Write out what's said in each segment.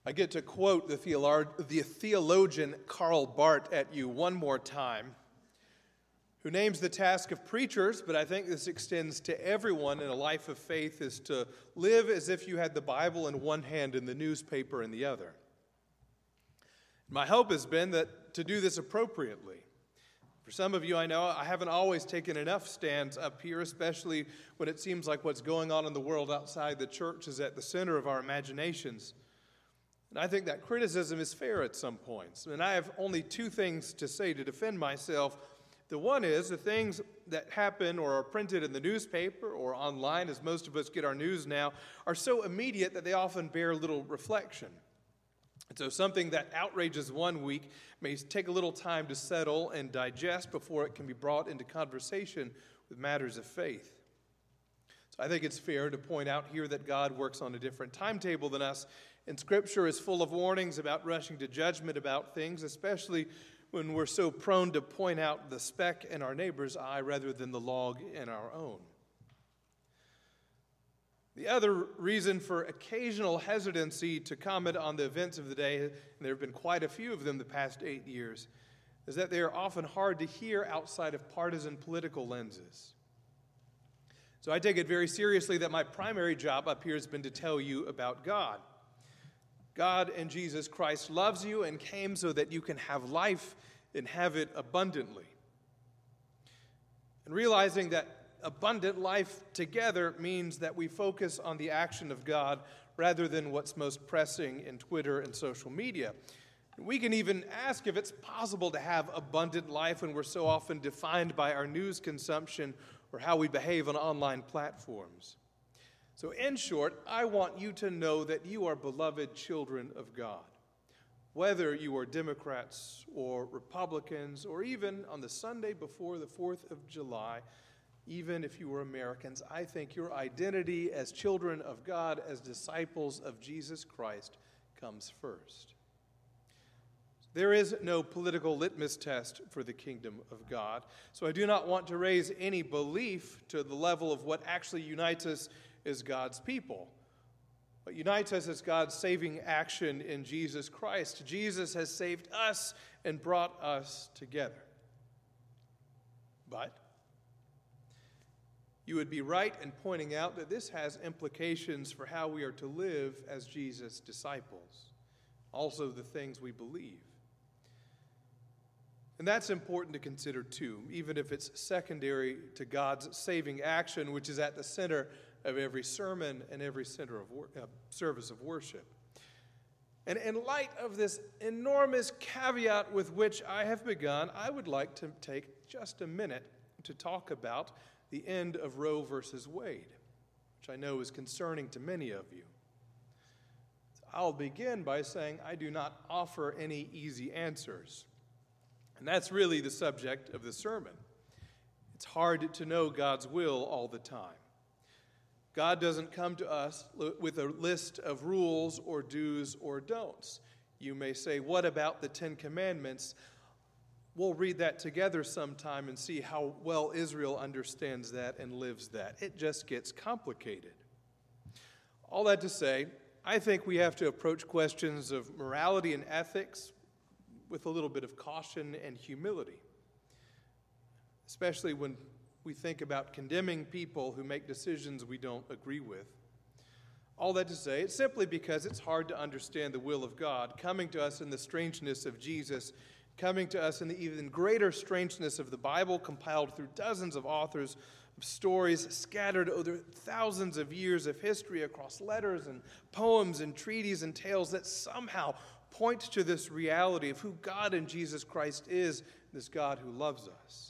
I get to quote the theologian Karl Barth at you one more time, who names the task of preachers, but I think this extends to everyone in a life of faith, is to live as if you had the Bible in one hand and the newspaper in the other. My hope has been that to do this appropriately. For some of you, I know I haven't always taken enough stands up here, especially when it seems like what's going on in the world outside the church is at the center of our imaginations. And I think that criticism is fair at some points. And I have only two things to say to defend myself. The one is the things that happen or are printed in the newspaper or online, as most of us get our news now, are so immediate that they often bear little reflection. And so something that outrages one week may take a little time to settle and digest before it can be brought into conversation with matters of faith. So I think it's fair to point out here that God works on a different timetable than us, and Scripture is full of warnings about rushing to judgment about things, especially when we're so prone to point out the speck in our neighbor's eye rather than the log in our own. The other reason for occasional hesitancy to comment on the events of the day, and there have been quite a few of them the past 8 years, is that they are often hard to hear outside of partisan political lenses. So I take it very seriously that my primary job up here has been to tell you about God. God and Jesus Christ loves you and came so that you can have life and have it abundantly. And realizing that abundant life together means that we focus on the action of God rather than what's most pressing in Twitter and social media. We can even ask if it's possible to have abundant life when we're so often defined by our news consumption or how we behave on online platforms. So in short, I want you to know that you are beloved children of God. Whether you are Democrats or Republicans, or even on the Sunday before the 4th of July, even if you were Americans, I think your identity as children of God, as disciples of Jesus Christ, comes first. There is no political litmus test for the kingdom of God, so I do not want to raise any belief to the level of what actually unites us as God's people. What unites us is God's saving action in Jesus Christ. Jesus has saved us and brought us together. But you would be right in pointing out that this has implications for how we are to live as Jesus' disciples, also the things we believe. And that's important to consider too, even if it's secondary to God's saving action, which is at the center of every sermon and every center of service of worship. And in light of this enormous caveat with which I have begun, I would like to take just a minute to talk about the end of Roe versus Wade, which I know is concerning to many of you. So I'll begin by saying I do not offer any easy answers. And that's really the subject of the sermon. It's hard to know God's will all the time. God doesn't come to us with a list of rules or do's or don'ts. You may say, what about the Ten Commandments? We'll read that together sometime and see how well Israel understands that and lives that. It just gets complicated. All that to say, I think we have to approach questions of morality and ethics with a little bit of caution and humility, especially when we think about condemning people who make decisions we don't agree with. All that to say, it's simply because it's hard to understand the will of God coming to us in the strangeness of Jesus, coming to us in the even greater strangeness of the Bible, compiled through dozens of authors, of stories scattered over thousands of years of history across letters and poems and treaties and tales that somehow point to this reality of who God and Jesus Christ is, this God who loves us.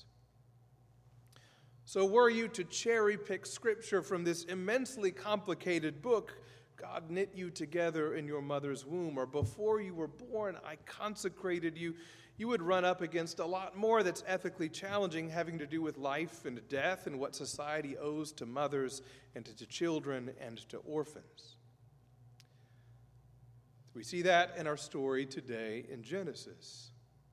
So were you to cherry pick Scripture from this immensely complicated book, God knit you together in your mother's womb, or before you were born, I consecrated you, you would run up against a lot more that's ethically challenging, having to do with life and death and what society owes to mothers and to children and to orphans. We see that in our story today in Genesis.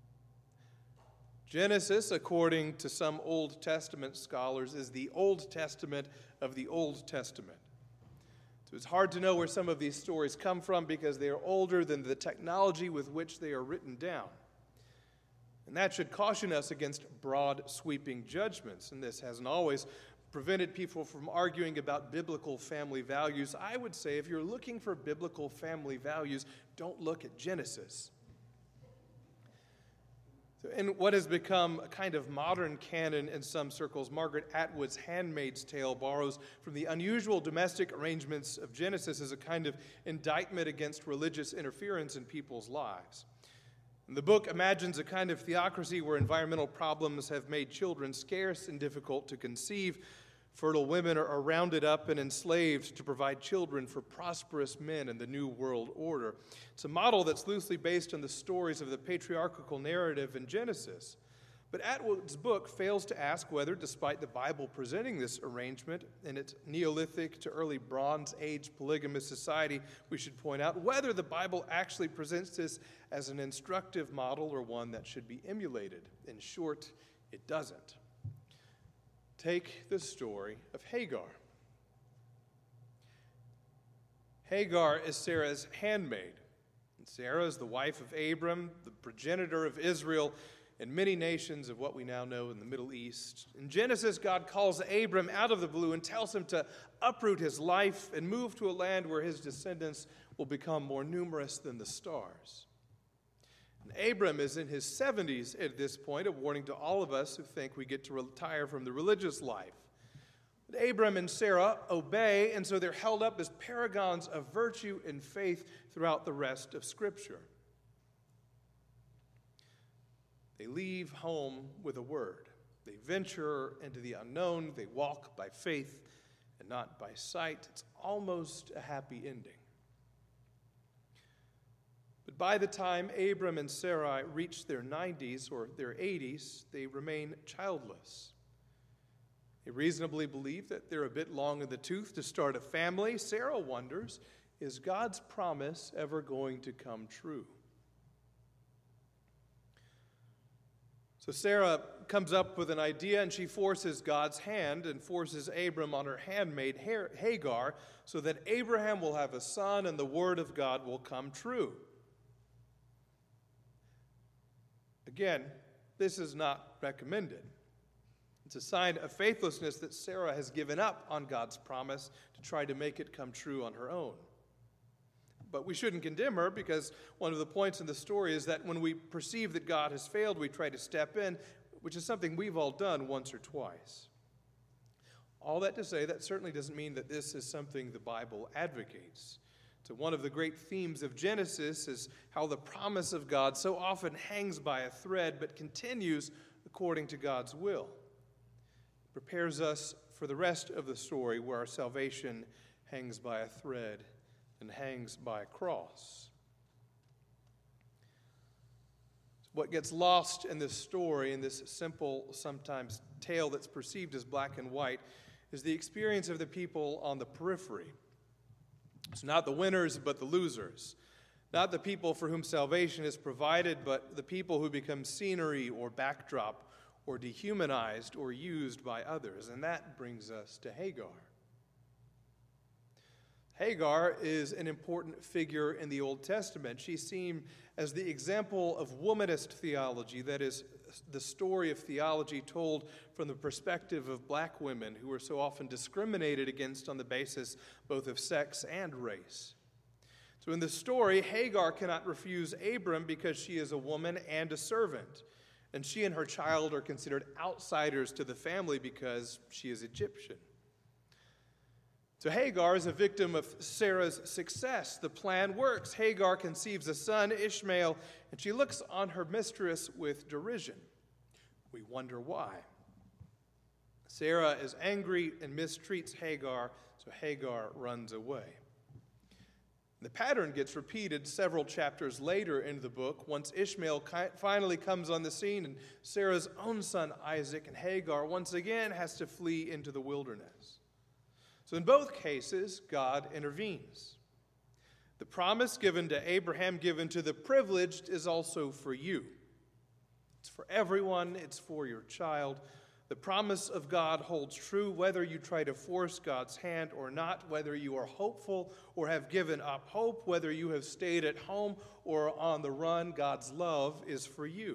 Genesis, according to some Old Testament scholars, is the Old Testament of the Old Testament. So it's hard to know where some of these stories come from because they are older than the technology with which they are written down. And that should caution us against broad, sweeping judgments. And this hasn't always prevented people from arguing about biblical family values. I would say if you're looking for biblical family values, don't look at Genesis. So in what has become a kind of modern canon in some circles, Margaret Atwood's Handmaid's Tale borrows from the unusual domestic arrangements of Genesis as a kind of indictment against religious interference in people's lives. And the book imagines a kind of theocracy where environmental problems have made children scarce and difficult to conceive. Fertile women are rounded up and enslaved to provide children for prosperous men in the New World Order. It's a model that's loosely based on the stories of the patriarchal narrative in Genesis. But Atwood's book fails to ask whether, despite the Bible presenting this arrangement in its Neolithic to early Bronze Age polygamous society, we should point out whether the Bible actually presents this as an instructive model or one that should be emulated. In short, it doesn't. Take the story of Hagar. Hagar is Sarah's handmaid. And Sarah is the wife of Abram, the progenitor of Israel, and many nations of what we now know in the Middle East. In Genesis, God calls Abram out of the blue and tells him to uproot his life and move to a land where his descendants will become more numerous than the stars. And Abram is in his 70s at this point, a warning to all of us who think we get to retire from the religious life. But Abram and Sarah obey, and so they're held up as paragons of virtue and faith throughout the rest of Scripture. They leave home with a word. They venture into the unknown. They walk by faith and not by sight. It's almost a happy ending. But by the time Abram and Sarai reach their 90s or their 80s, they remain childless. They reasonably believe that they're a bit long in the tooth to start a family. Sarah wonders, is God's promise ever going to come true? So Sarah comes up with an idea, and she forces God's hand and forces Abram on her handmaid Hagar so that Abraham will have a son and the word of God will come true. Again, this is not recommended. It's a sign of faithlessness that Sarah has given up on God's promise to try to make it come true on her own. But we shouldn't condemn her, because one of the points in the story is that when we perceive that God has failed, we try to step in, which is something we've all done once or twice. All that to say, that certainly doesn't mean that this is something the Bible advocates. So one of the great themes of Genesis is how the promise of God so often hangs by a thread but continues according to God's will. It prepares us for the rest of the story where our salvation hangs by a thread and hangs by a cross. What gets lost in this story, in this simple, sometimes tale that's perceived as black and white, is the experience of the people on the periphery. It's not the winners, but the losers. Not the people for whom salvation is provided, but the people who become scenery or backdrop or dehumanized or used by others. And that brings us to Hagar. Hagar is an important figure in the Old Testament. She's seen as the example of womanist theology, that is, the story of theology told from the perspective of black women who are so often discriminated against on the basis both of sex and race. So in the story, Hagar cannot refuse Abram because she is a woman and a servant, and she and her child are considered outsiders to the family because she is Egyptian. So Hagar is a victim of Sarah's success. The plan works. Hagar conceives a son, Ishmael, and she looks on her mistress with derision. We wonder why. Sarah is angry and mistreats Hagar, so Hagar runs away. The pattern gets repeated several chapters later in the book, once Ishmael finally comes on the scene, and Sarah's own son Isaac and Hagar once again has to flee into the wilderness. So in both cases, God intervenes. The promise given to Abraham, given to the privileged, is also for you. It's for everyone. It's for your child. The promise of God holds true whether you try to force God's hand or not, whether you are hopeful or have given up hope, whether you have stayed at home or on the run. God's love is for you.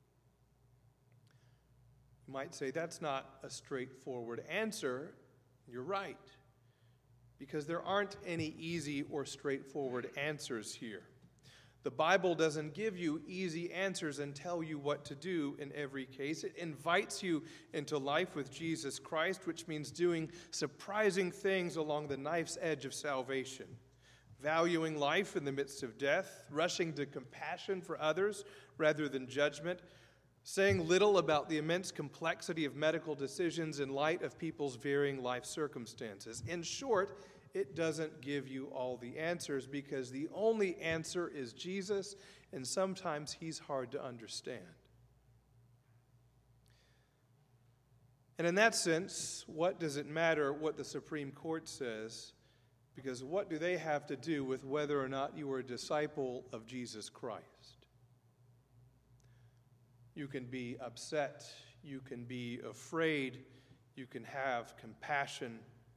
You might say that's not a straightforward answer. You're right, because there aren't any easy or straightforward answers here. The Bible doesn't give you easy answers and tell you what to do in every case. It invites you into life with Jesus Christ, which means doing surprising things along the knife's edge of salvation, valuing life in the midst of death, rushing to compassion for others rather than judgment, saying little about the immense complexity of medical decisions in light of people's varying life circumstances. In short, it doesn't give you all the answers because the only answer is Jesus, and sometimes he's hard to understand. And in that sense, what does it matter what the Supreme Court says? Because what do they have to do with whether or not you are a disciple of Jesus Christ? You can be upset, you can be afraid, you can have compassion.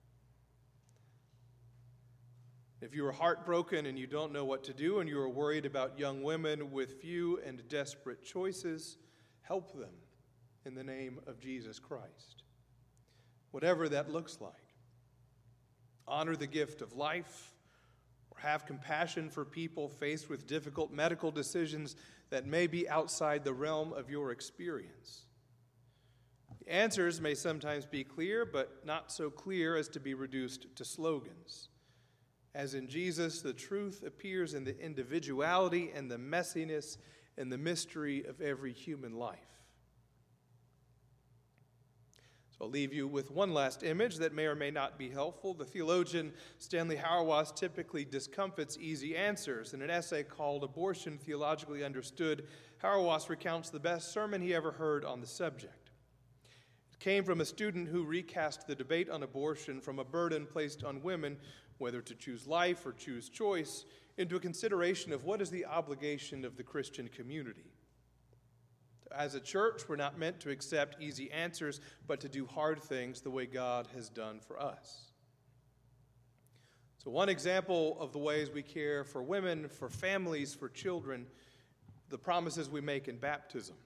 If you are heartbroken and you don't know what to do and you are worried about young women with few and desperate choices, help them in the name of Jesus Christ. Whatever that looks like. Honor the gift of life, or have compassion for people faced with difficult medical decisions that may be outside the realm of your experience. The answers may sometimes be clear, but not so clear as to be reduced to slogans. As in Jesus, the truth appears in the individuality and the messiness and the mystery of every human life. So I'll leave you with one last image that may or may not be helpful. The theologian Stanley Hauerwas typically discomfits easy answers. In an essay called Abortion Theologically Understood, Hauerwas recounts the best sermon he ever heard on the subject. It came from a student who recast the debate on abortion from a burden placed on women, whether to choose life or choose choice, into a consideration of what is the obligation of the Christian community. As a church, we're not meant to accept easy answers, but to do hard things the way God has done for us. So one example of the ways we care for women, for families, for children, the promises we make in baptism.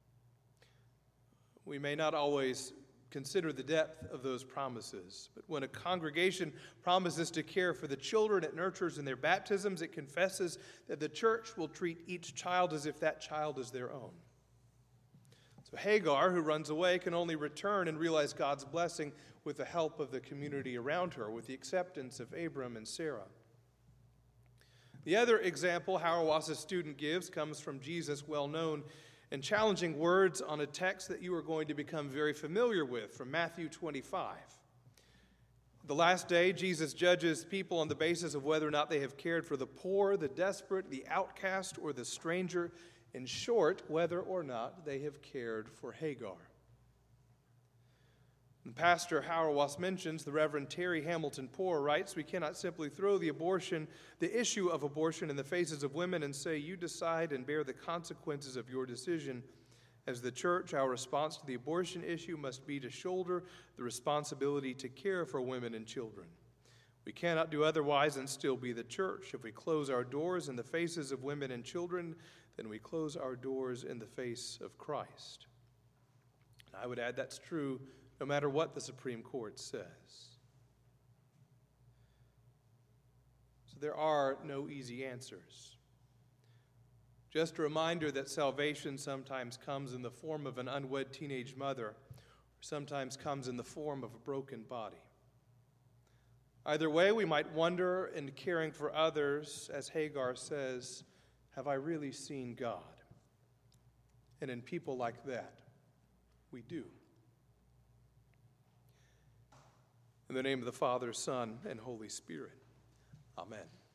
We may not always consider the depth of those promises, but when a congregation promises to care for the children it nurtures in their baptisms, it confesses that the church will treat each child as if that child is their own. So Hagar, who runs away, can only return and realize God's blessing with the help of the community around her, with the acceptance of Abram and Sarah. The other example Hauerwas' student gives comes from Jesus' well-known and challenging words on a text that you are going to become very familiar with, from Matthew 25. The last day, Jesus judges people on the basis of whether or not they have cared for the poor, the desperate, the outcast, or the stranger. In short, whether or not they have cared for Hagar. And Pastor Hauerwas mentions, the Reverend Terry Hamilton Poore writes, we cannot simply throw the issue of abortion in the faces of women and say, you decide and bear the consequences of your decision. As the church, our response to the abortion issue must be to shoulder the responsibility to care for women and children. We cannot do otherwise and still be the church. If we close our doors in the faces of women and children, then we close our doors in the face of Christ. And I would add that's true no matter what the Supreme Court says. So there are no easy answers. Just a reminder that salvation sometimes comes in the form of an unwed teenage mother, or sometimes comes in the form of a broken body. Either way, we might wonder in caring for others, as Hagar says, have I really seen God? And in people like that, we do. In the name of the Father, Son, and Holy Spirit, amen.